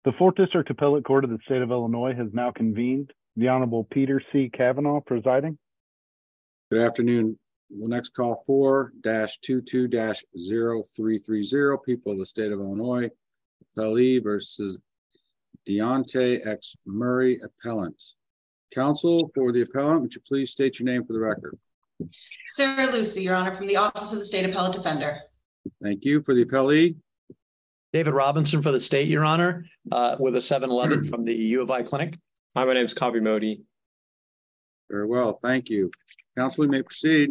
The 4th District Appellate Court of the State of Illinois has now convened. The Honorable Peter C. Kavanaugh presiding. Good afternoon. We'll next call 4-22-0330, People of the State of Illinois, Appellee versus Deontay X. Murray, Appellant. Counsel for the appellant, would you please state your name for the record? Sarah Lucy, Your Honor, from the Office of the State Appellate Defender. Thank you. For the appellee? David Robinson for the state, Your Honor, with a 711 from the U of I Clinic. Hi, my name is Kavi Modi. Very well, thank you. Counsel, you may proceed.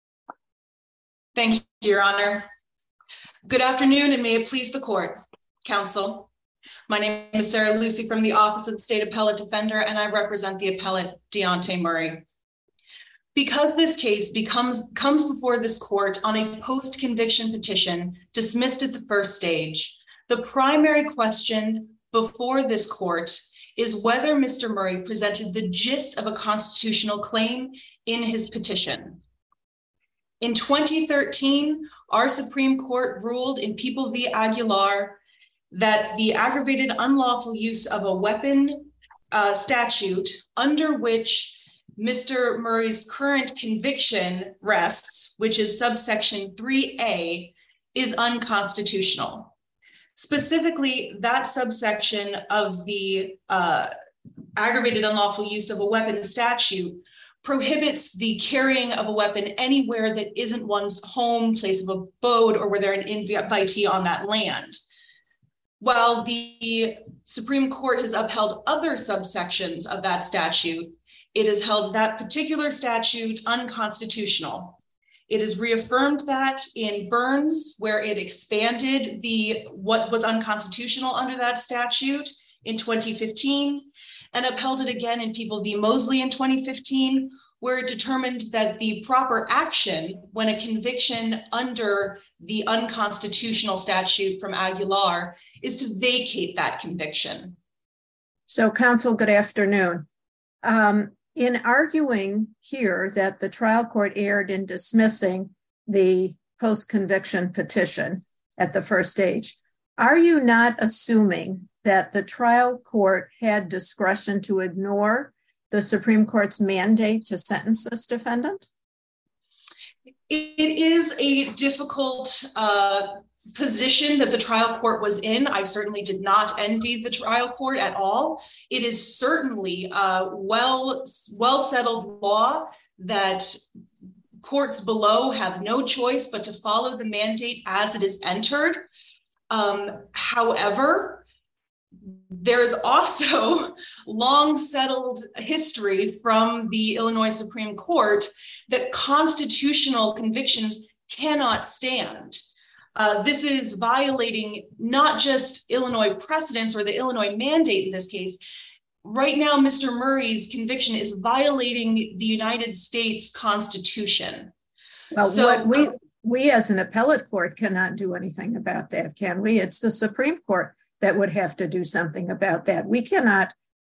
Thank you, Your Honor. Good afternoon, and may it please the court. Counsel, my name is Sarah Lucy from the Office of the State Appellate Defender, and I represent the appellant Deontay Murray. Because this case comes before this court on a post-conviction petition dismissed at the first stage, the primary question before this court is whether Mr. Murray presented the gist of a constitutional claim in his petition. In 2013, our Supreme Court ruled in People v. Aguilar that the aggravated unlawful use of a weapon statute under which Mr. Murray's current conviction rests, which is subsection 3A, is unconstitutional. Specifically, that subsection of the aggravated unlawful use of a weapon statute prohibits the carrying of a weapon anywhere that isn't one's home, place of abode, or where they're an invitee on that land. While the Supreme Court has upheld other subsections of that statute, it has held that particular statute unconstitutional. It has reaffirmed that in Burns, where it expanded what was unconstitutional under that statute in 2015, and upheld it again in People v. Mosley in 2015, where it determined that the proper action when a conviction under the unconstitutional statute from Aguilar is to vacate that conviction. So, counsel, good afternoon. In arguing here that the trial court erred in dismissing the post-conviction petition at the first stage, are you not assuming that the trial court had discretion to ignore the Supreme Court's mandate to sentence this defendant? It is a difficult position that the trial court was in. I certainly did not envy the trial court at all. It is certainly a well-settled law that courts below have no choice but to follow the mandate as it is entered. However, there's also long settled history from the Illinois Supreme Court that constitutional convictions cannot stand. This is violating not just Illinois precedents or the Illinois mandate in this case. Right now, Mr. Murray's conviction is violating the United States Constitution. Well, we as an appellate court cannot do anything about that, can we? It's the Supreme Court that would have to do something about that. We cannot.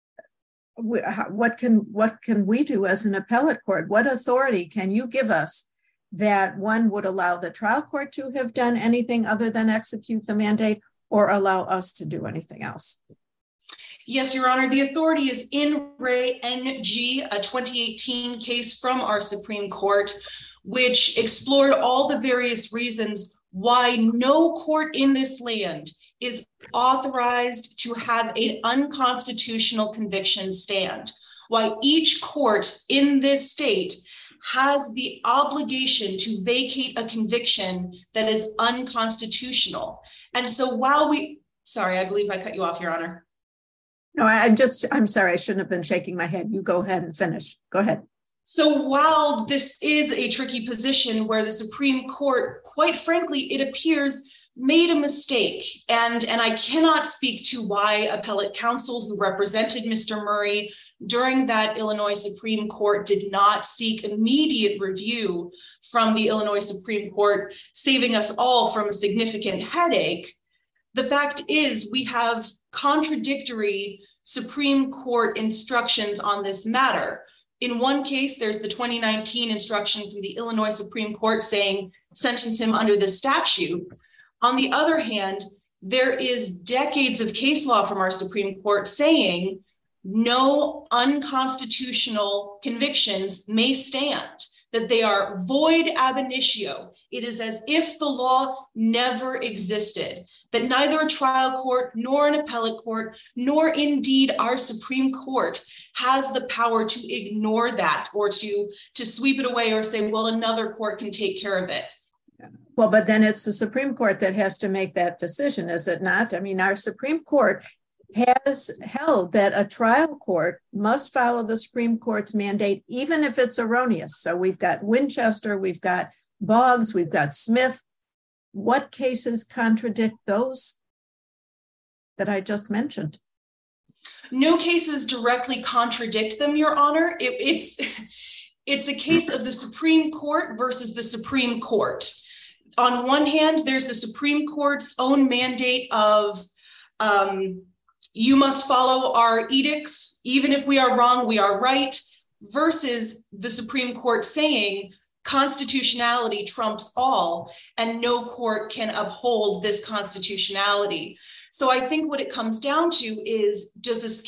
What can we do as an appellate court? What authority can you give us that one would allow the trial court to have done anything other than execute the mandate or allow us to do anything else? Yes, Your Honor, the authority is in Re NG, a 2018 case from our Supreme Court, which explored all the various reasons why no court in this land is authorized to have an unconstitutional conviction stand. Why each court in this state has the obligation to vacate a conviction that is unconstitutional. And so sorry, I believe I cut you off, Your Honor. No, I'm sorry, I shouldn't have been shaking my head. You go ahead and finish. Go ahead. So while this is a tricky position where the Supreme Court, quite frankly, it appears made a mistake, and I cannot speak to why appellate counsel who represented Mr. Murray during that Illinois Supreme Court did not seek immediate review from the Illinois Supreme Court, saving us all from a significant headache. The fact is we have contradictory Supreme Court instructions on this matter. In one case, there's the 2019 instruction from the Illinois Supreme Court saying sentence him under the statute. On the other hand, there is decades of case law from our Supreme Court saying no unconstitutional convictions may stand, that they are void ab initio. It is as if the law never existed, that neither a trial court nor an appellate court, nor indeed our Supreme Court has the power to ignore that or to sweep it away or say, well, another court can take care of it. Well, but then it's the Supreme Court that has to make that decision, is it not? I mean, our Supreme Court has held that a trial court must follow the Supreme Court's mandate, even if it's erroneous. So we've got Winchester, we've got Boggs, we've got Smith. What cases contradict those that I just mentioned? No cases directly contradict them, Your Honor. It's a case of the Supreme Court versus the Supreme Court. On one hand, there's the Supreme Court's own mandate of you must follow our edicts, even if we are wrong, we are right, versus the Supreme Court saying constitutionality trumps all and no court can uphold this constitutionality. So I think what it comes down to is, does this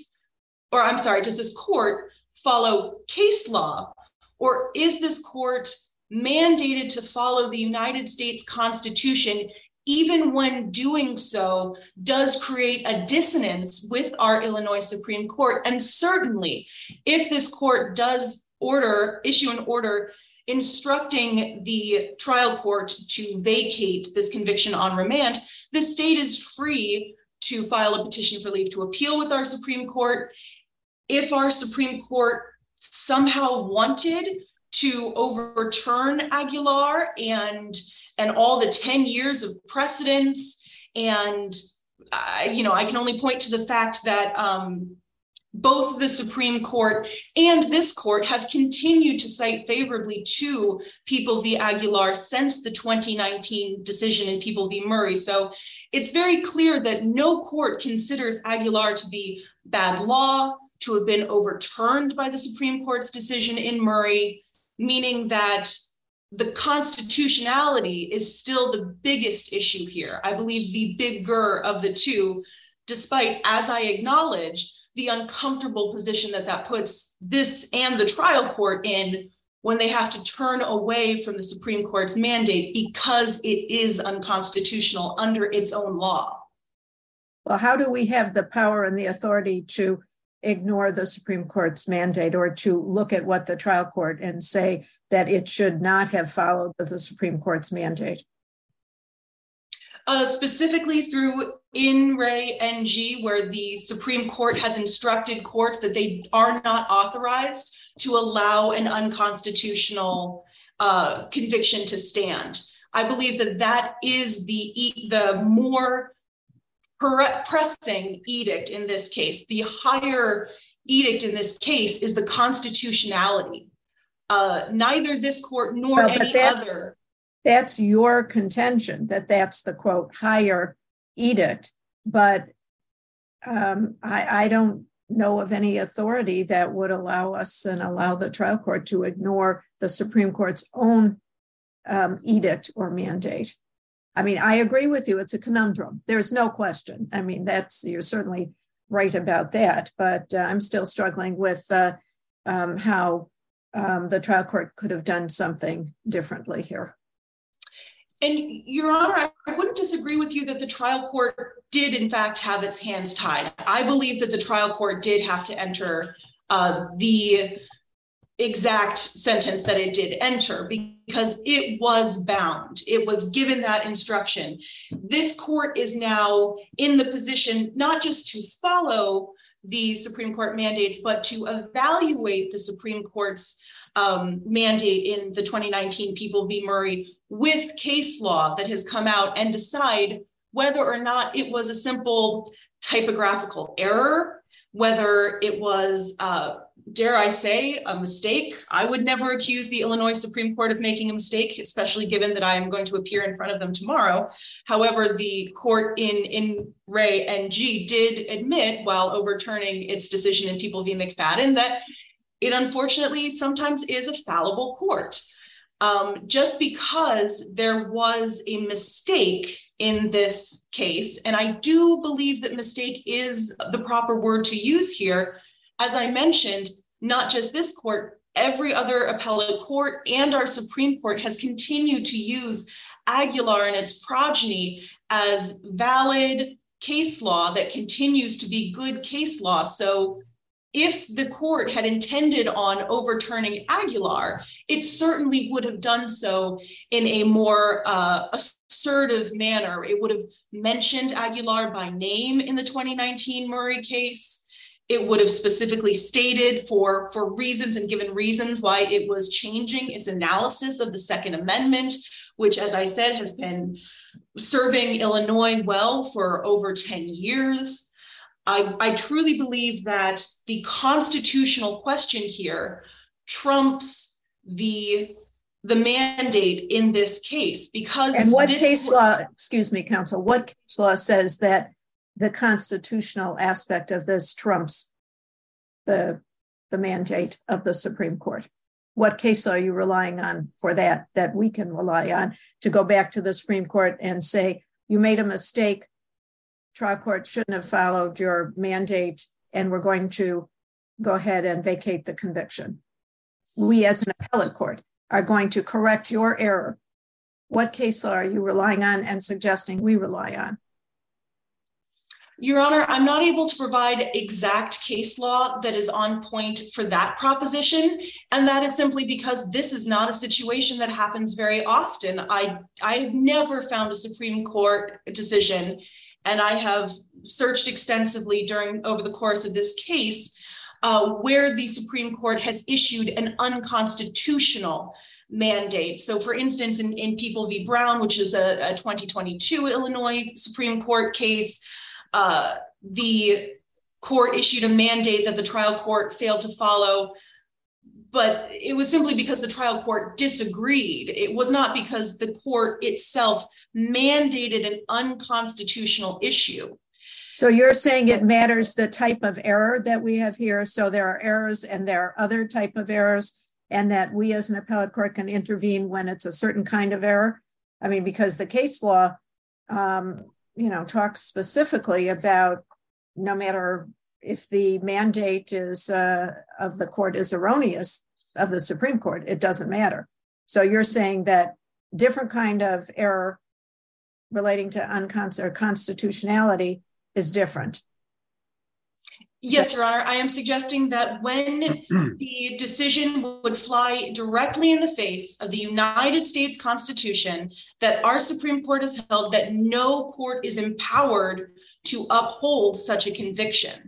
court follow case law, or is this court mandated to follow the United States Constitution, even when doing so does create a dissonance with our Illinois Supreme Court? And certainly, if this court does issue an order instructing the trial court to vacate this conviction on remand, the state is free to file a petition for leave to appeal with our Supreme Court. If our Supreme Court somehow wanted to overturn Aguilar and all the 10 years of precedence, and I can only point to the fact that both the Supreme Court and this court have continued to cite favorably to People v. Aguilar since the 2019 decision in People v. Murray. So it's very clear that no court considers Aguilar to be bad law, to have been overturned by the Supreme Court's decision in Murray, meaning that the constitutionality is still the biggest issue here. I believe the bigger of the two, despite, as I acknowledge, the uncomfortable position that puts this and the trial court in when they have to turn away from the Supreme Court's mandate because it is unconstitutional under its own law. Well, how do we have the power and the authority to ignore the Supreme Court's mandate, or to look at what the trial court and say that it should not have followed the Supreme Court's mandate? Specifically through In Re NG, where the Supreme Court has instructed courts that they are not authorized to allow an unconstitutional conviction to stand. I believe that is the more pressing edict in this case. The higher edict in this case is the constitutionality. Neither this court nor any other. That's your contention, that's the quote higher edict, but I don't know of any authority that would allow us and allow the trial court to ignore the Supreme Court's own edict or mandate. I mean, I agree with you. It's a conundrum. There's no question. I mean, you're certainly right about that, but I'm still struggling with how the trial court could have done something differently here. And Your Honor, I wouldn't disagree with you that the trial court did in fact have its hands tied. I believe that the trial court did have to enter the exact sentence that it did enter because it was bound. It was given that instruction. This court is now in the position not just to follow the Supreme Court mandates, but to evaluate the Supreme Court's mandate in the 2019 People v. Murray with case law that has come out and decide whether or not it was a simple typographical error, whether it was, dare I say, a mistake. I would never accuse the Illinois Supreme Court of making a mistake, especially given that I am going to appear in front of them tomorrow. However, the court in Ray NG did admit, while overturning its decision in People v. McFadden, that it unfortunately sometimes is a fallible court. just because there was a mistake in this case, and I do believe that mistake is the proper word to use here. As I mentioned, not just this court, every other appellate court and our Supreme Court has continued to use Aguilar and its progeny as valid case law that continues to be good case law. So if the court had intended on overturning Aguilar, it certainly would have done so in a more assertive manner. It would have mentioned Aguilar by name in the 2019 Murray case. It would have specifically stated for reasons and given reasons why it was changing its analysis of the Second Amendment, which, as I said, has been serving Illinois well for over 10 years. I truly believe that the constitutional question here trumps the mandate in this case, because— And what case law, excuse me, counsel, what case law says that the constitutional aspect of this trumps the mandate of the Supreme Court? What case law are you relying on for that we can rely on to go back to the Supreme Court and say, you made a mistake, trial court shouldn't have followed your mandate, and we're going to go ahead and vacate the conviction? We as an appellate court are going to correct your error. What case law are you relying on and suggesting we rely on? Your Honor, I'm not able to provide exact case law that is on point for that proposition. And that is simply because this is not a situation that happens very often. I've never found a Supreme Court decision, and I have searched extensively over the course of this case, where the Supreme Court has issued an unconstitutional mandate. So for instance, in People v. Brown, which is a 2022 Illinois Supreme Court case, the court issued a mandate that the trial court failed to follow, but it was simply because the trial court disagreed. It was not because the court itself mandated an unconstitutional issue. So you're saying it matters the type of error that we have here. So there are errors and there are other type of errors, and that we as an appellate court can intervene when it's a certain kind of error. I mean, because the case law, talks specifically about no matter if the mandate is of the court is erroneous, of the Supreme Court, it doesn't matter. So you're saying that different kind of error relating to constitutionality is different. Yes, Your Honor, I am suggesting that when the decision would fly directly in the face of the United States Constitution, that our Supreme Court has held that no court is empowered to uphold such a conviction.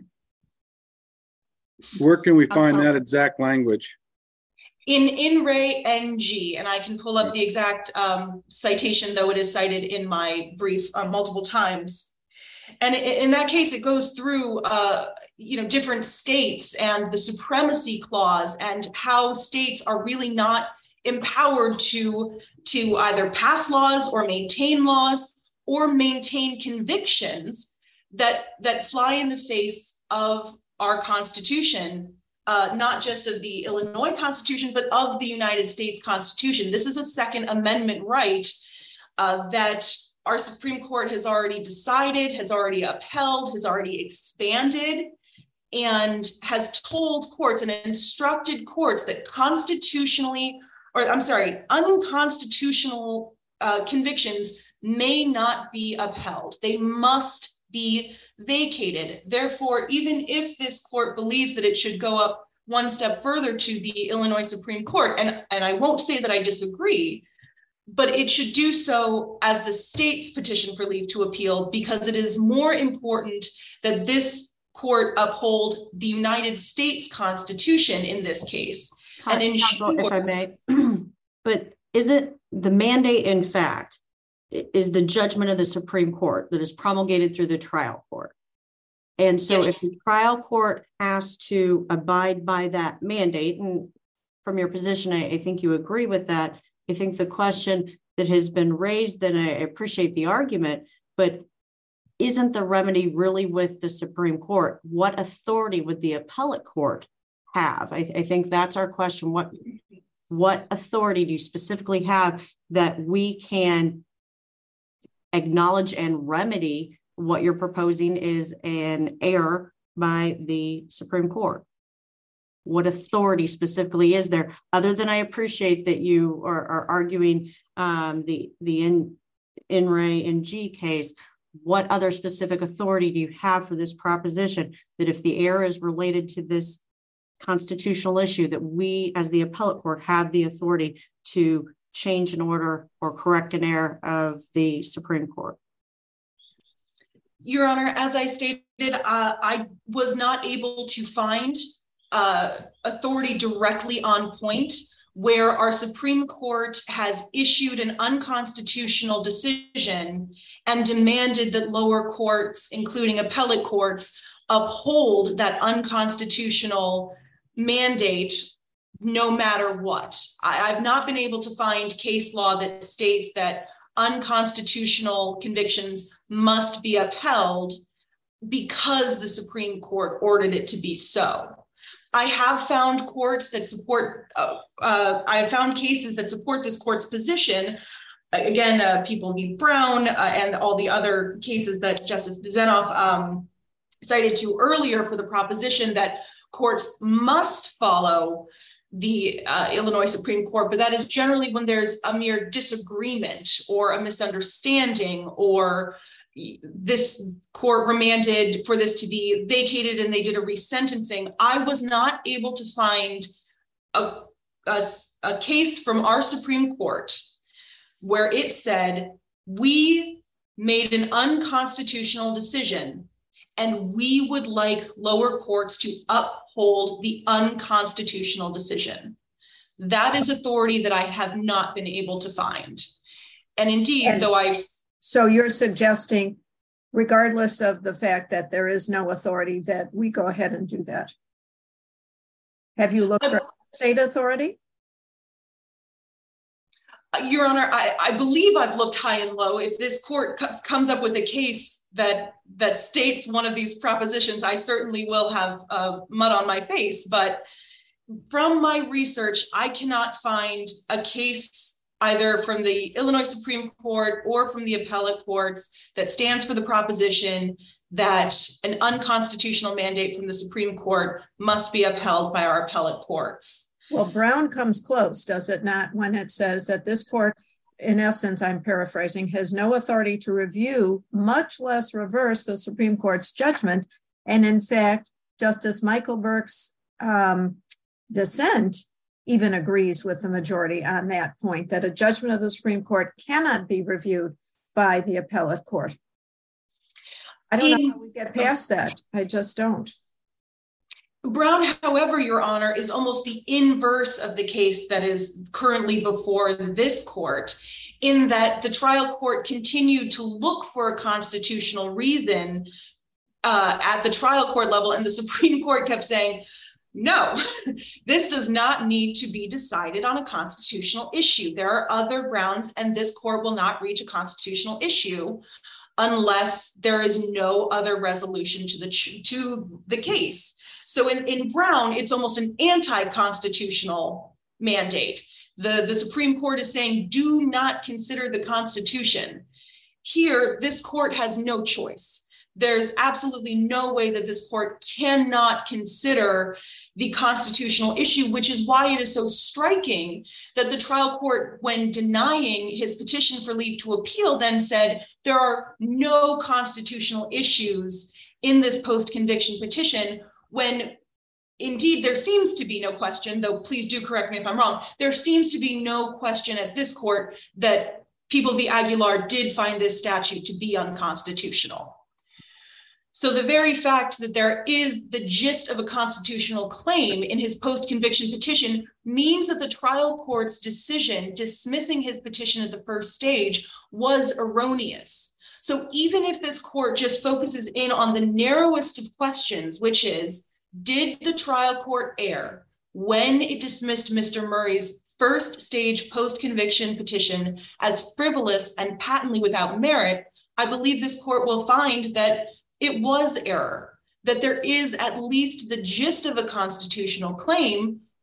Where can we find that exact language? In Re NG, and I can pull up the exact citation, though it is cited in my brief multiple times. And in that case, it goes through different states and the supremacy clause and how states are really not empowered to either pass laws or maintain convictions that fly in the face of our Constitution, not just of the Illinois Constitution, but of the United States Constitution. This is a Second Amendment right that our Supreme Court has already decided, has already upheld, has already expanded, and has told courts and instructed courts that unconstitutional convictions may not be upheld. They must be vacated. Therefore, even if this court believes that it should go up one step further to the Illinois Supreme Court, and I won't say that I disagree, but it should do so as the state's petition for leave to appeal, because it is more important that this court uphold the United States Constitution in this case. And ensure, if I may, but is it the mandate, in fact, is the judgment of the Supreme Court that is promulgated through the trial court? And so if the trial court has to abide by that mandate, and from your position, I think you agree with that. I think the question that has been raised, and I appreciate the argument, but isn't the remedy really with the Supreme Court? What authority would the appellate court have? I think that's our question. What authority do you specifically have that we can acknowledge and remedy what you're proposing is an error by the Supreme Court? What authority specifically is there, other than I appreciate that you are arguing the In Re and G case? What other specific authority do you have for this proposition that if the error is related to this constitutional issue, that we as the appellate court have the authority to change an order or correct an error of the Supreme Court? Your Honor, as I stated, I was not able to find authority directly on point where our Supreme Court has issued an unconstitutional decision and demanded that lower courts, including appellate courts, uphold that unconstitutional mandate no matter what. I've not been able to find case law that states that unconstitutional convictions must be upheld because the Supreme Court ordered it to be so. I have found courts that support, I have found cases that support this court's position. Again, People v. Brown and all the other cases that Justice Zinoff cited to earlier for the proposition that courts must follow the Illinois Supreme Court, but that is generally when there's a mere disagreement or a misunderstanding, or this court remanded for this to be vacated and they did a resentencing. I was not able to find a case from our Supreme Court where it said, we made an unconstitutional decision and we would like lower courts to uphold the unconstitutional decision. That is authority that I have not been able to find. And indeed, So you're suggesting, regardless of the fact that there is no authority, that we go ahead and do that? Have you looked for state authority? Your Honor, I believe I've looked high and low. If this court comes up with a case that states one of these propositions, I certainly will have mud on my face. But from my research, I cannot find a case either from the Illinois Supreme Court or from the appellate courts that stands for the proposition that an unconstitutional mandate from the Supreme Court must be upheld by our appellate courts. Well, Brown comes close, does it not, when it says that this court, in essence, I'm paraphrasing, has no authority to review, much less reverse the Supreme Court's judgment. And in fact, Justice Michael Burke's dissent even agrees with the majority on that point, that a judgment of the Supreme Court cannot be reviewed by the appellate court. I don't know how we get past that. I just don't. Brown, however, Your Honor, is almost the inverse of the case that is currently before this court, in that the trial court continued to look for a constitutional reason at the trial court level, and the Supreme Court kept saying, no, this does not need to be decided on a constitutional issue. There are other grounds, and this court will not reach a constitutional issue unless there is no other resolution to the case. So in Brown, it's almost an anti-constitutional mandate. The Supreme Court is saying, do not consider the Constitution. Here, this court has no choice. There's absolutely no way that this court cannot consider the constitutional issue, which is why it is so striking that the trial court, when denying his petition for leave to appeal, then said there are no constitutional issues in this post-conviction petition, when indeed there seems to be no question, though please do correct me if I'm wrong, there seems to be no question at this court that People v. Aguilar did find this statute to be unconstitutional. So the very fact that there is the gist of a constitutional claim in his post-conviction petition means that the trial court's decision dismissing his petition at the first stage was erroneous. So even if this court just focuses in on the narrowest of questions, which is, did the trial court err when it dismissed Mr. Murray's first stage post-conviction petition as frivolous and patently without merit, I believe this court will find that it was error, that there is at least the gist of a constitutional claim,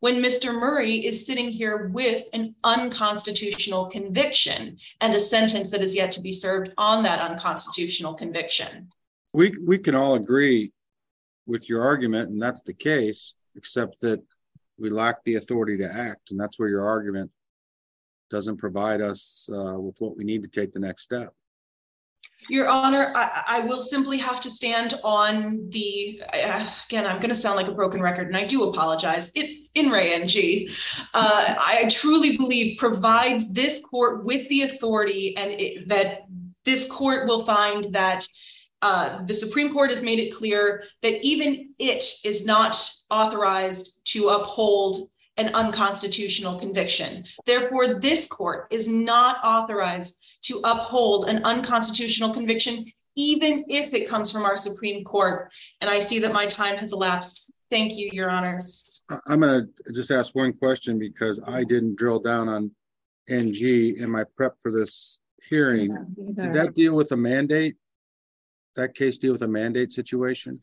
when Mr. Murray is sitting here with an unconstitutional conviction and a sentence that is yet to be served on that unconstitutional conviction. We can all agree with your argument, and that's the case, except that we lack the authority to act, and that's where your argument doesn't provide us with what we need to take the next step. Your Honor, I will simply have to stand on the, again, I'm going to sound like a broken record, and I do apologize. In re NG, I truly believe provides this court with the authority, and that this court will find that the Supreme Court has made it clear that even it is not authorized to uphold an unconstitutional conviction. Therefore, this court is not authorized to uphold an unconstitutional conviction, even if it comes from our Supreme Court. And I see that my time has elapsed. Thank you, Your Honors. I'm going to just ask one question because I didn't drill down on NG in my prep for this hearing. Did that deal with a mandate? That case deal with a mandate situation?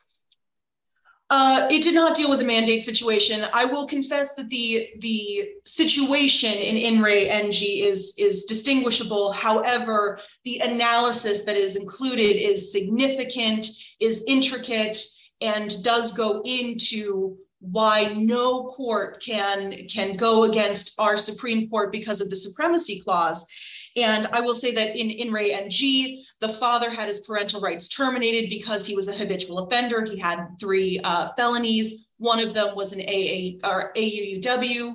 It did not deal with a mandate situation. I will confess that the situation in re NG is distinguishable. However, the analysis that is included is significant, is intricate, and does go into why no court can go against our Supreme Court because of the supremacy clause. And I will say that in re NG, the father had his parental rights terminated because he was a habitual offender. He had 3 felonies. One of them was an AUUW.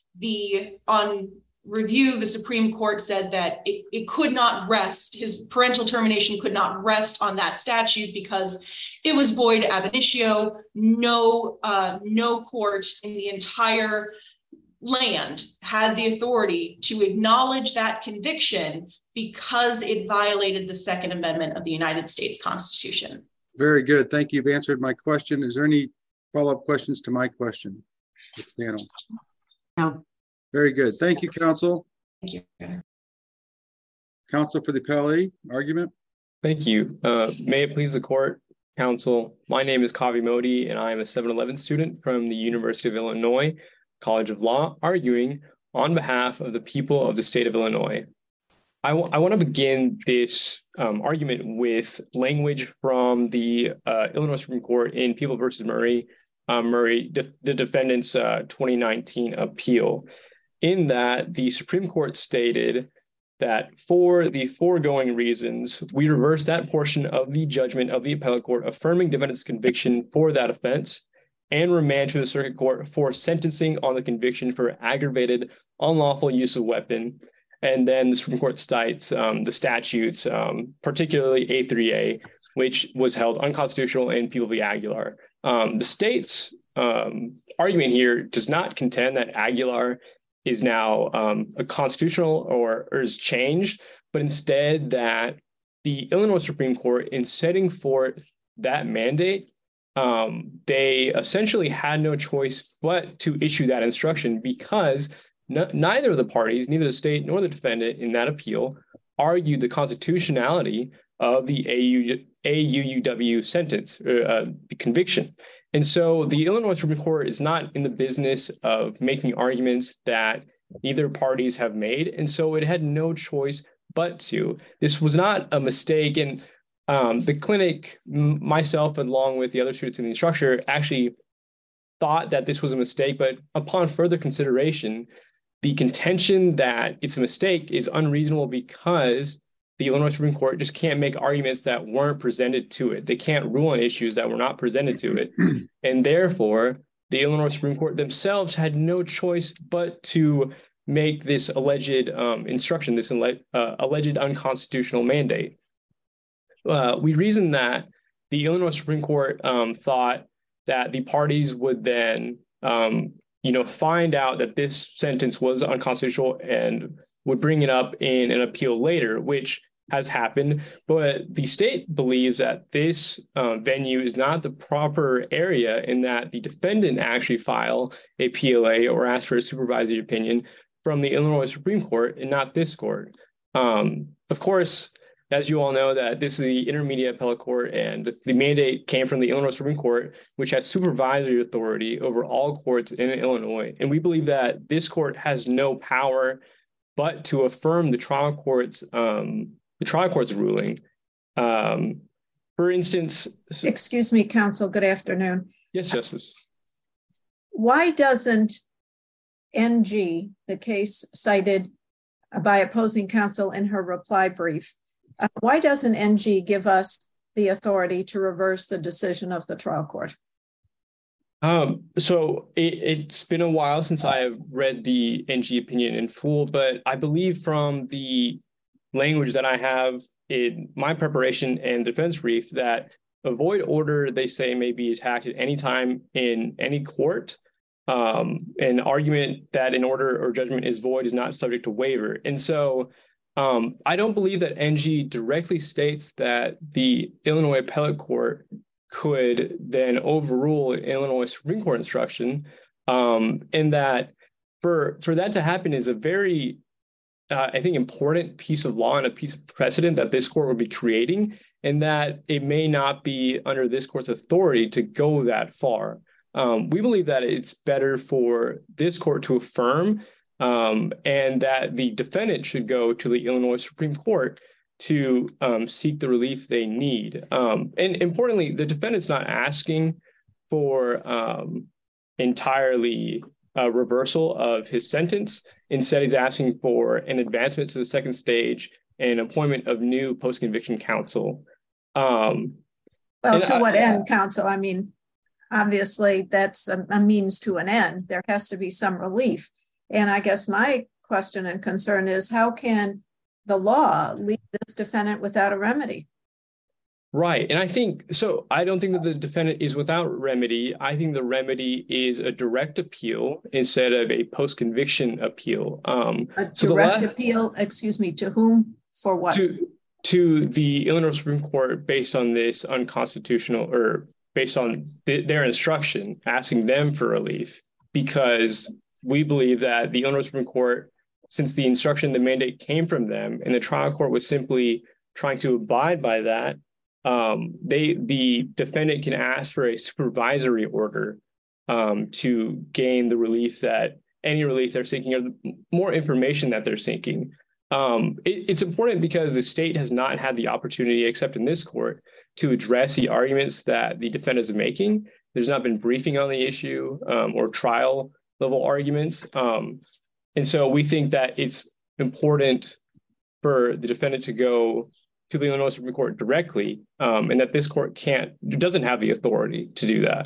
On review, the Supreme Court said that it could not rest, his parental termination could not rest on that statute because it was void ab initio. No court in the entire land had the authority to acknowledge that conviction because it violated the Second Amendment of the United States Constitution. Very good. Thank you. You've answered my question. Is there any follow-up questions to my question? Panel? No. Very good. Thank you, counsel. Thank you. Counsel for the appellee, argument. Thank you. May it please the court, counsel. My name is Kavi Modi, and I am a 711 student from the University of Illinois College of Law, arguing on behalf of the people of the state of Illinois. I want to begin this argument with language from the Illinois Supreme Court in People v. Murray, the defendant's 2019 appeal. In that, the Supreme Court stated that for the foregoing reasons, we reverse that portion of the judgment of the appellate court affirming defendant's conviction for that offense and remand to the circuit court for sentencing on the conviction for aggravated unlawful use of weapon. And then the Supreme Court cites the statutes, particularly A3A, which was held unconstitutional in People v. Aguilar. The state's argument here does not contend that Aguilar is now a constitutional or is changed, but instead that the Illinois Supreme Court, in setting forth that mandate, they essentially had no choice but to issue that instruction because neither of the parties, neither the state nor the defendant in that appeal, argued the constitutionality of the AUUW sentence, the conviction. And so the Illinois Supreme Court is not in the business of making arguments that neither parties have made. And so it had no choice but to. This was not a mistake. And the clinic, myself, along with the other students in the structure, actually thought that this was a mistake. But upon further consideration, the contention that it's a mistake is unreasonable because the Illinois Supreme Court just can't make arguments that weren't presented to it. They can't rule on issues that were not presented to it. And therefore, the Illinois Supreme Court themselves had no choice but to make this alleged instruction, this alleged unconstitutional mandate. We reason that the Illinois Supreme Court thought that the parties would then, find out that this sentence was unconstitutional and would bring it up in an appeal later, which has happened. But the state believes that this venue is not the proper area in that the defendant actually file a PLA or ask for a supervisory opinion from the Illinois Supreme Court and not this court. Of course, as you all know, that this is the Intermediate Appellate Court, and the mandate came from the Illinois Supreme Court, which has supervisory authority over all courts in Illinois. And we believe that this court has no power but to affirm the trial court's ruling. For instance, Excuse me, counsel. Good afternoon. yes, Justice. Why doesn't NG, the case cited by opposing counsel in her reply brief, why doesn't NG give us the authority to reverse the decision of the trial court? So it's been a while since I have read the NG opinion in full, but I believe from the language that I have in my preparation and defense brief that a void order, they say, may be attacked at any time in any court. An argument that an order or judgment is void is not subject to waiver. And so I don't believe that NG directly states that the Illinois Appellate Court could then overrule an Illinois Supreme Court instruction, and that for that to happen is a very, I think, important piece of law and a piece of precedent that this court would be creating, and that it may not be under this court's authority to go that far. We believe that it's better for this court to affirm, and that the defendant should go to the Illinois Supreme Court to seek the relief they need. And importantly, the defendant's not asking for entirely a reversal of his sentence. Instead, he's asking for an advancement to the second stage and appointment of new post-conviction counsel. Well, to what end, counsel? I mean, obviously, that's a means to an end. There has to be some relief. And I guess my question and concern is, how can the law leave this defendant without a remedy? Right. And I think, so I don't think that the defendant is without remedy. I think the remedy is a direct appeal instead of a post-conviction appeal. A direct appeal, excuse me, to whom? For what? To the Illinois Supreme Court based on this unconstitutional, or based on their instruction, asking them for relief, because we believe that the Illinois Supreme Court, since the instruction, the mandate came from them, and the trial court was simply trying to abide by that, the defendant can ask for a supervisory order to gain the relief, that any relief they're seeking, or more information that they're seeking. It's important because the state has not had the opportunity, except in this court, to address the arguments that the defendant is making. There's not been briefing on the issue or trial level arguments. And so we think that it's important for the defendant to go to the Illinois Supreme Court directly, and that this court doesn't have the authority to do that.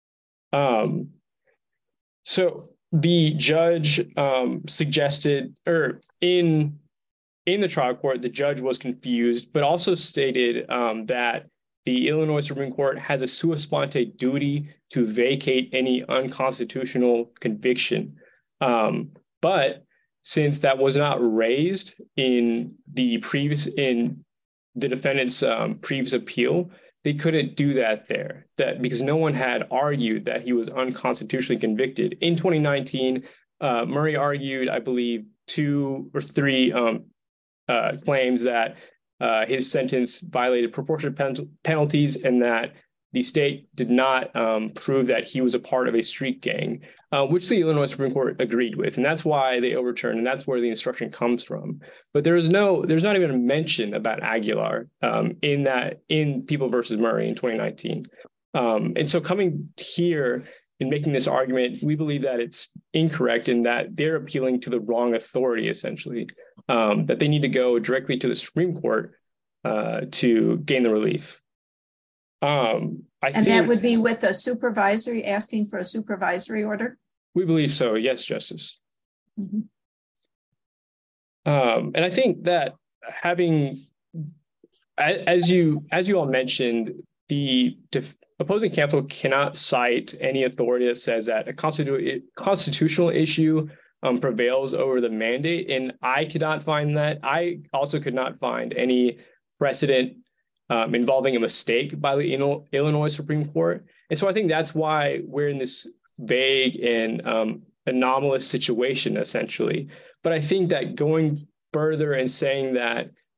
So the judge suggested, or in the trial court, the judge was confused, but also stated that the Illinois Supreme Court has a sua sponte duty to vacate any unconstitutional conviction. But since that was not raised in the defendant's previous appeal, they couldn't do that there, because no one had argued that he was unconstitutionally convicted. In 2019, Murray argued, I believe, 2 or 3 claims that his sentence violated proportionate penalties, and that the state did not prove that he was a part of a street gang, which the Illinois Supreme Court agreed with. And that's why they overturned, and that's where the instruction comes from. But there's not even a mention about Aguilar in People versus Murray in 2019. And so coming here and making this argument, we believe that it's incorrect, and that they're appealing to the wrong authority, essentially, that they need to go directly to the Supreme Court to gain the relief. And that would be with a supervisory, asking for a supervisory order? We believe so, yes, Justice. Mm-hmm. And I think that having, as you all mentioned, the opposing counsel cannot cite any authority that says that a constitutional issue prevails over the mandate, and I could not find that. I also could not find any precedent involving a mistake by the Illinois Supreme Court. And so I think that's why we're in this vague and anomalous situation, essentially. But I think that going further and saying that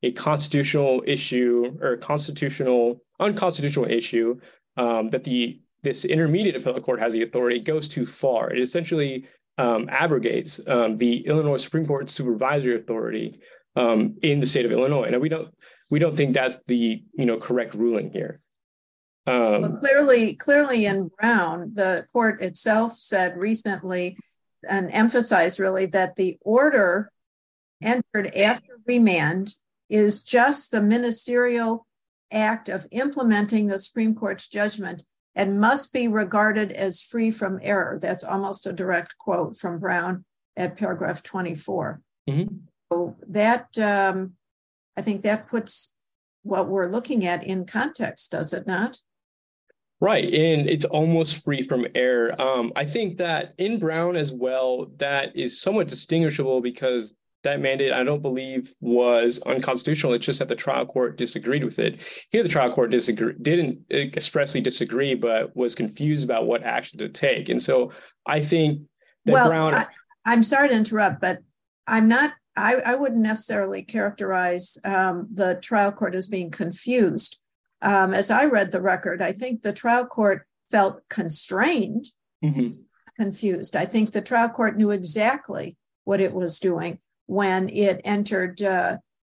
a constitutional issue or unconstitutional issue that this intermediate appellate court has the authority, it goes too far. It essentially abrogates the Illinois Supreme Court supervisory authority in the state of Illinois. And we don't think that's the correct ruling here. Well, clearly in Brown, the court itself said recently and emphasized really that the order entered after remand is just the ministerial act of implementing the Supreme Court's judgment and must be regarded as free from error. That's almost a direct quote from Brown at paragraph 24. Mm-hmm. So that, I think that puts what we're looking at in context, does it not? Right, and it's almost free from error. I think that in Brown as well, that is somewhat distinguishable because that mandate, I don't believe, was unconstitutional. It's just that the trial court disagreed with it. Here, the trial court didn't expressly disagree, but was confused about what action to take. And so I think that Brown... I'm sorry to interrupt, but I wouldn't necessarily characterize the trial court as being confused. As I read the record, I think the trial court felt constrained, confused. I think the trial court knew exactly what it was doing when it entered the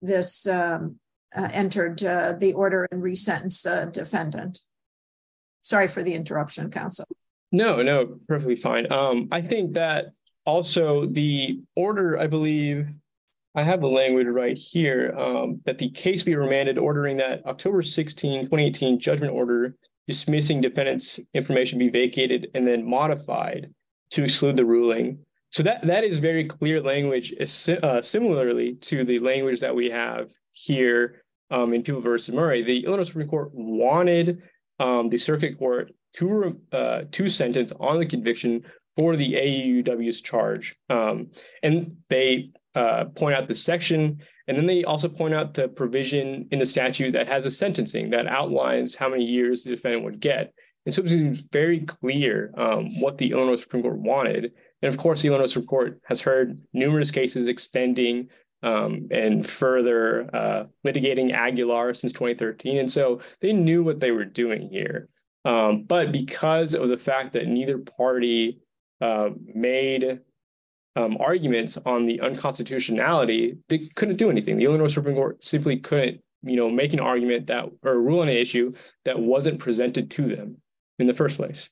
order and resentenced the defendant. Sorry for the interruption, counsel. No, perfectly fine. I think that also the order, I believe, I have the language right here, that the case be remanded, ordering that October 16, 2018 judgment order dismissing defendant's information be vacated and then modified to exclude the ruling. So that is very clear language, similarly to the language that we have here in People v. Murray. The Illinois Supreme Court wanted the circuit court to sentence on the conviction for the AUW's charge. And they point out the section, and then they also point out the provision in the statute that has a sentencing that outlines how many years the defendant would get. And so it seems very clear what the Illinois Supreme Court wanted. And of course, the Illinois Supreme Court has heard numerous cases extending and further litigating Aguilar since 2013. And so they knew what they were doing here. But because of the fact that neither party made arguments on the unconstitutionality, they couldn't do anything. The Illinois Supreme Court simply couldn't, make an argument or rule on an issue that wasn't presented to them in the first place.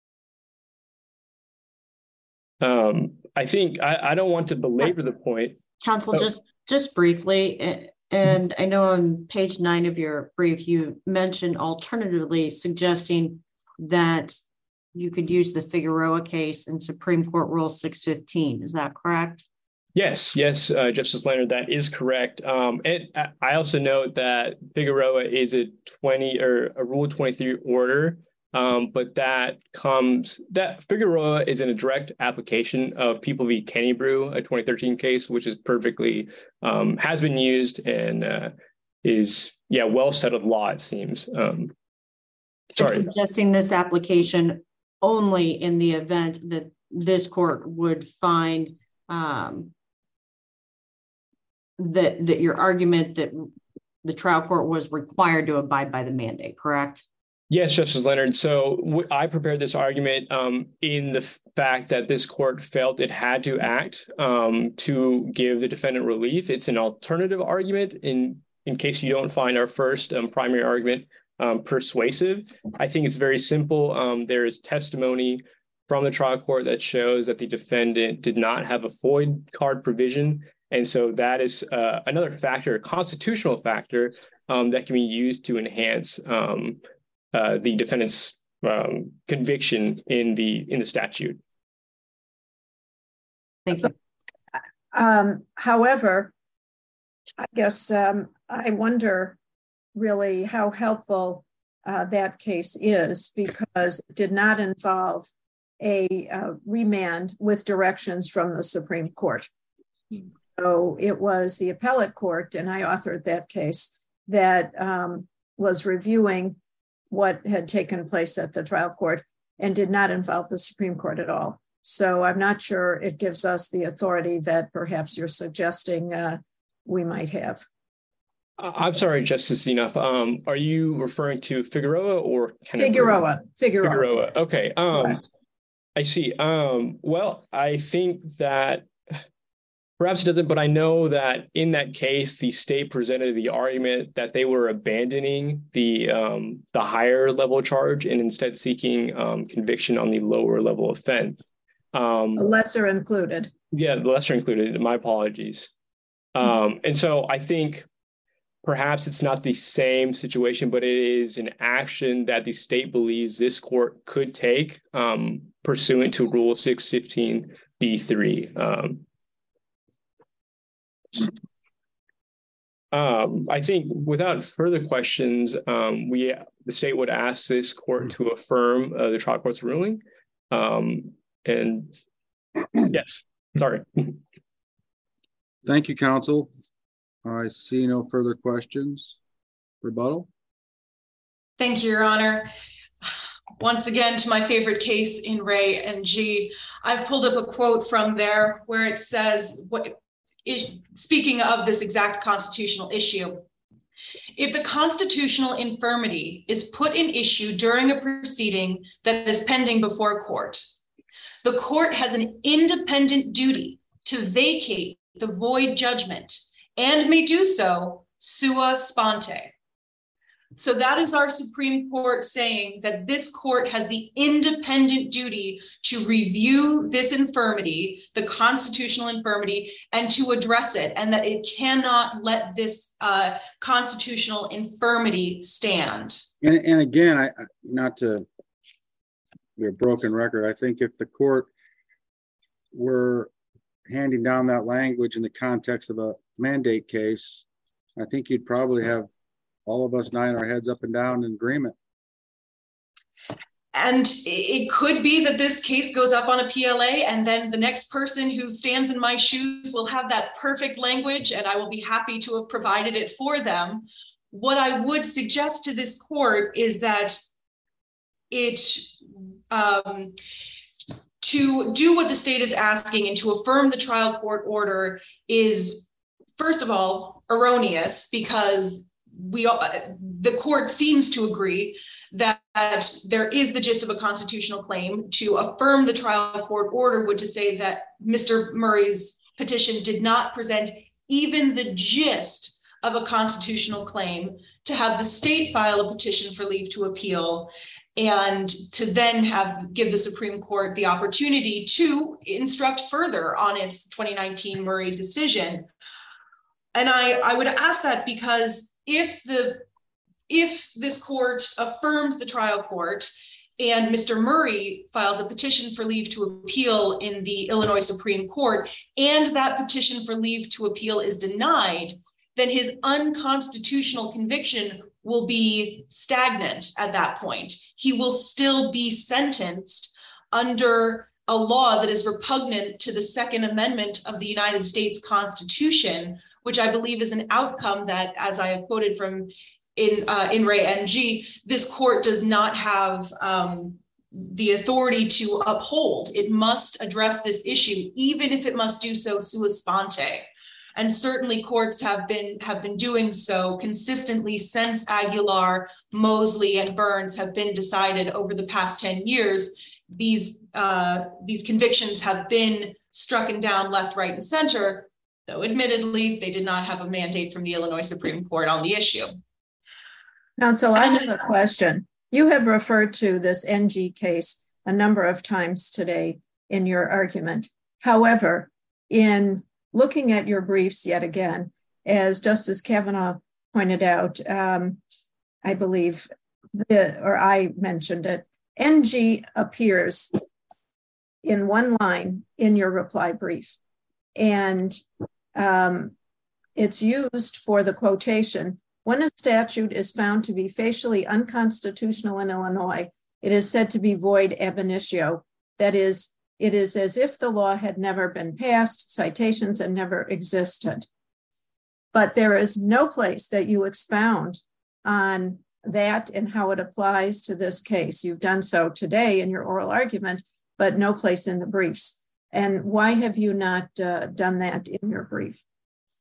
I think I don't want to belabor the point. Counsel, just briefly, and I know on page 9 of your brief, you mentioned alternatively suggesting that you could use the Figueroa case in Supreme Court Rule 615. Is that correct? Yes, Justice Leonard, that is correct. And I also note that Figueroa is a Rule 23 order, but that Figueroa is in a direct application of People v. Kennebrew, a 2013 case, which is perfectly has been used and is well settled law, it seems. Sorry, suggesting this application only in the event that this court would find that your argument that the trial court was required to abide by the mandate, correct? Yes, Justice Leonard. So I prepared this argument in the fact that this court felt it had to act to give the defendant relief. It's an alternative argument in case you don't find our first primary argument persuasive. I think it's very simple. There is testimony from the trial court that shows that the defendant did not have a FOID card provision. And so that is another factor, a constitutional factor that can be used to enhance the defendant's conviction in the statute. Thank you. However, I guess I wonder really how helpful that case is, because it did not involve a remand with directions from the Supreme Court. So it was the appellate court, and I authored that case, that was reviewing what had taken place at the trial court and did not involve the Supreme Court at all. So I'm not sure it gives us the authority that perhaps you're suggesting we might have. I'm sorry, Justice Enough. Are you referring to Figueroa or Kenneth? Figueroa. Okay. Correct. I see. Well, I think that perhaps it doesn't, but I know that in that case, the state presented the argument that they were abandoning the higher level charge and instead seeking conviction on the lower level offense. The lesser included. Yeah, the lesser included. My apologies. And so I think perhaps it's not the same situation, but it is an action that the state believes this court could take pursuant to Rule 615B3. I think without further questions, the state would ask this court to affirm the trial court's ruling. And yes, sorry. Thank you, counsel. I see no further questions. Rebuttal. Thank you, Your Honor. Once again, to my favorite case in Ray and G, I've pulled up a quote from there where it says, speaking of this exact constitutional issue, if the constitutional infirmity is put in issue during a proceeding that is pending before a court, the court has an independent duty to vacate the void judgment and may do so sua sponte. So that is our Supreme Court saying that this court has the independent duty to review this infirmity, the constitutional infirmity, and to address it, and that it cannot let this constitutional infirmity stand. And again, I not to be a broken record, I think if the court were handing down that language in the context of a mandate case, I think you'd probably have all of us nodding our heads up and down in agreement. And it could be that this case goes up on a PLA and then the next person who stands in my shoes will have that perfect language and I will be happy to have provided it for them. What I would suggest to this court is that to do what the state is asking and to affirm the trial court order is, first of all, erroneous, because the court seems to agree that there is the gist of a constitutional claim. To affirm the trial court order would to say that Mr. Murray's petition did not present even the gist of a constitutional claim, to have the state file a petition for leave to appeal, and to then give the Supreme Court the opportunity to instruct further on its 2019 Murray decision. And I would ask that because if this court affirms the trial court and Mr. Murray files a petition for leave to appeal in the Illinois Supreme Court, and that petition for leave to appeal is denied, then his unconstitutional conviction will be stagnant at that point. He will still be sentenced under a law that is repugnant to the Second Amendment of the United States Constitution, which I believe is an outcome that, as I have quoted from in Ray NG, this court does not have the authority to uphold. It must address this issue, even if it must do so sua sponte. And certainly courts have been doing so consistently since Aguilar, Mosley, and Burns have been decided over the past 10 years. These convictions have been struck down left, right, and center, though admittedly, they did not have a mandate from the Illinois Supreme Court on the issue. Counsel, I have a question. You have referred to this NG case a number of times today in your argument. However, in looking at your briefs yet again, as Justice Kavanaugh pointed out, I believe, I mentioned it, NG appears in one line in your reply brief. And it's used for the quotation, when a statute is found to be facially unconstitutional in Illinois, it is said to be void ab initio. That is, it is as if the law had never been passed, citations had never existed. But there is no place that you expound on that and how it applies to this case. You've done so today in your oral argument, but no place in the briefs. And why have you not done that in your brief?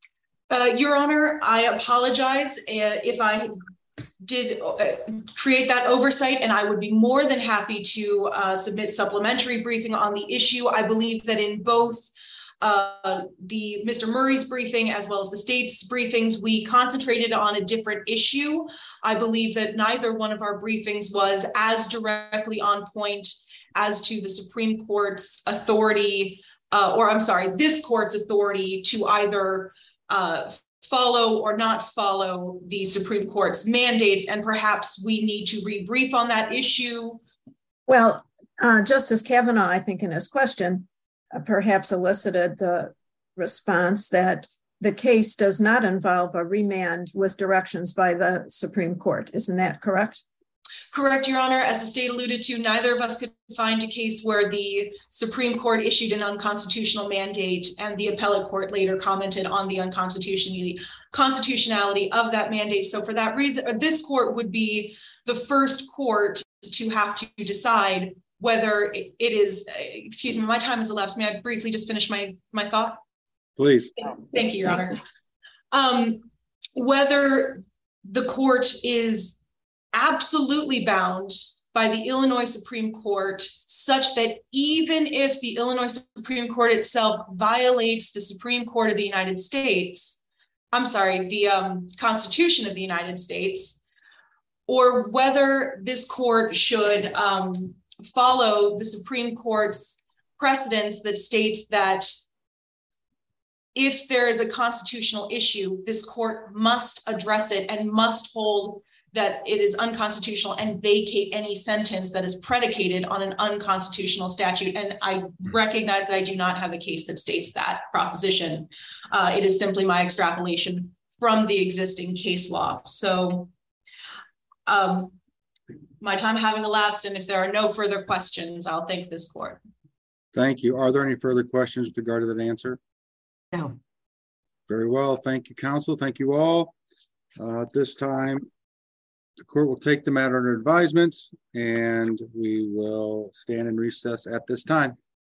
Your Honor, I apologize if I did create that oversight, and I would be more than happy to submit supplementary briefing on the issue. I believe that in both the Mr. Murray's briefing as well as the state's briefings, we concentrated on a different issue. I believe that neither one of our briefings was as directly on point as to the Supreme Court's authority, this court's authority to either follow or not follow the Supreme Court's mandates, and perhaps we need to rebrief on that issue. Well, Justice Kavanaugh, I think in his question, perhaps elicited the response that the case does not involve a remand with directions by the Supreme Court. Isn't that correct? Correct, Your Honor. As the state alluded to, neither of us could find a case where the Supreme Court issued an unconstitutional mandate and the appellate court later commented on the constitutionality of that mandate. So for that reason, this court would be the first court to have to decide whether it is, excuse me, my time has elapsed. May I briefly just finish my thought? Please. Thank you, Your Honor. Whether the court is absolutely bound by the Illinois Supreme Court, such that even if the Illinois Supreme Court itself violates the Supreme Court of the United States, the Constitution of the United States, or whether this court should follow the Supreme Court's precedents that states that if there is a constitutional issue, this court must address it and must hold that it is unconstitutional and vacate any sentence that is predicated on an unconstitutional statute. And I recognize that I do not have a case that states that proposition. It is simply my extrapolation from the existing case law. So my time having elapsed, and if there are no further questions, I'll thank this court. Thank you. Are there any further questions with regard to that answer? No. Very well. Thank you, counsel. Thank you all. At this time, the court will take the matter under advisement, and we will stand in recess at this time.